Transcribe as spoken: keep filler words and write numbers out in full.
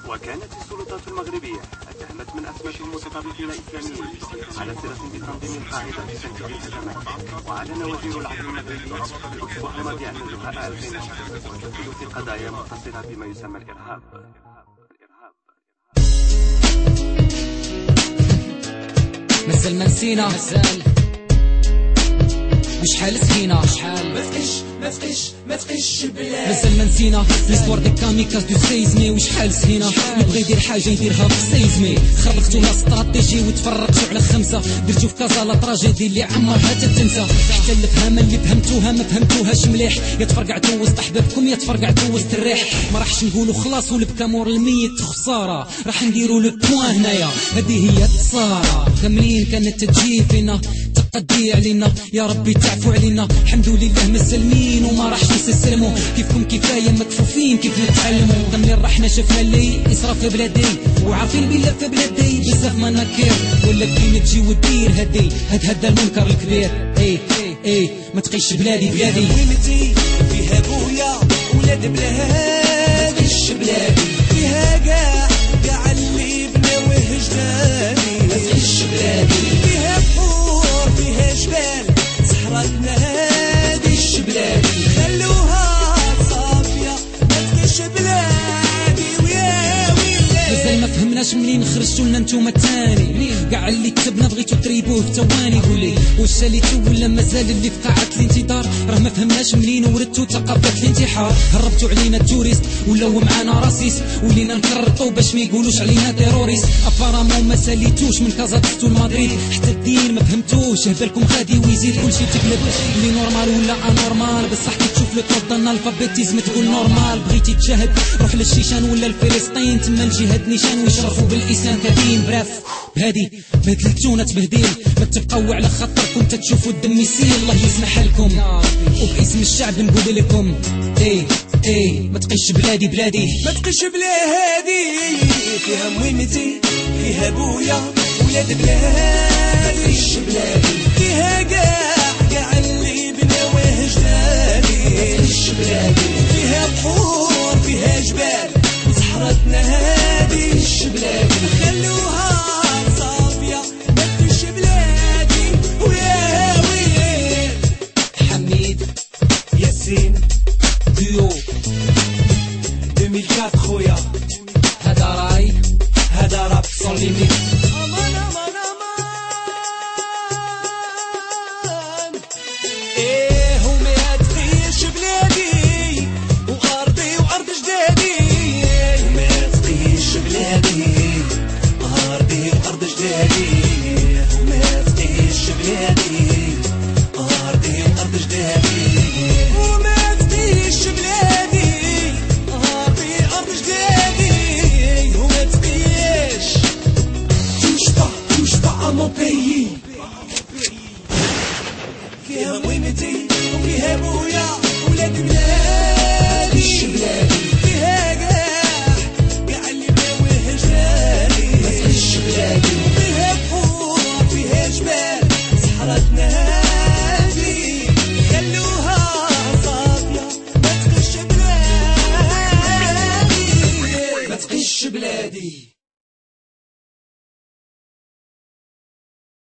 وكانت السلطات المغربية اتهمت من أسمى المتطرفين الإسلاميين على صلة بتنظيم القاعدة في تنفيذ الهجمات. وأعلن وزير العدل المغربي الأسبوع الماضي أن اللقاء ألفين وستة في قضايا متصلة بما يسمى الإرهاب. مازال ما نسينا مازال وشحال سهينا شحال ما تقش ما تقش ما تقش بلاد مازال ما نسينا ليستوار دي كاميكاز دو سيزمي وشحال سهينا يبغي يدير حاجه يديرها في سيزمي خلقتو لا استراتيجي وتفرقتو على خمسه درتو في كازا لا تراجيدي اللي عمرها تتنسى حتى الفهمه اللي فهمتوها ما فهمتوهاش مليح يا تفرقعتو وسط احبابكم يا تفرقعتو وسط الريح ما راحش نقولوا خلاص ولبكا مور الميت خساره راح نديروا لو بوان هنايا هذه هي التصاره كاملين كانت تجي فينا تقدي علينا يا ربي تعفو علينا الحمد لله مسلمين وما راحش نستسلموا كيفكم كفايه مكفوفين كيف نتعلموا كاملين رحنا شفنا اللي يصرا في بلادي وعارفين بلا في بلادي بزاف مناكير ولا كي تجي ودير هدي هاد هذا المنكر الكبير اي اي ما تقيش بلادي بلادي ويمتي فيها بويا ولاد بلاد تقيش بلادي فيها كاع كاع اللي بناوه جدادي ما تقيش بلادي فيها بحور فيها جبال صحراتنا هاديش بلادي خلوها صافية ما تقيش بلادي ويا ويلي مازال ما فهمناش منين خرجتو لنا نتوما الثاني كاع اللي كتبنا بغيتو تريبوه في ثواني قولي واش ساليتو ولا مازال اللي في قاعة الانتظار راه ما فهمناش منين وردتو ثقافة الانتحار هربتو علينا التوريست ولاو معانا راسيس ولينا نكرطو باش ما يقولوش علينا تيروريست ابارامون ما ساليتوش من كازا دستو لمدريد حتى الدين ما فهمتوش هبالكم غادي ويزيد كلشي تقلب اللي نورمال ولا انورمال بصح كي تشوف لو طوب دان الفابيتيزم تقول نورمال بغيتي تجاهد روح للشيشان ولا لفلسطين تما الجهاد نيشان ويشرفوا بالاسلام كدين براف بهادي بهدلتونا تبهديل ما تبقاو على خاطركم تتشوفوا الدم يسيل الله يسمح لكم وباسم الشعب نقول لكم اي اي ما تقيش بلادي بلادي ما تقيش بلادي فيها مهمتي فيها بويا ولاد بلاد تقيش بلادي فيها كاع كاع اللي بناوه جدادي ما تقيش بلادي فيها بحور فيها جبال وصحراتنا هاديش بلادي خلوها صافية ما تقيش بلادي ويا ويلي حميد ياسين ديو ألفين وأربعة خويا هذا راي هذا راب سون ليميت امان امان امان ايه وما تقيش بلادي وارضي وارض جدادي وما تقيش بلادي ارضي وارض جدادي وما تقيش بلادي ارضي وارض جدادي وما تقيش بلادي ارضي وارض جدادي وما تقيش touche pas touche pas à mon pays فيها مهمتي وفيها بويا ولاد بلاد تقيش بلادي فيها كاع كاع اللي بناوه جدادي ما تقيش بلادي فيها بحور فيها جبال صحراتنا هادي خلوها صافية ما تقيش بلادي ما تقيش بلادي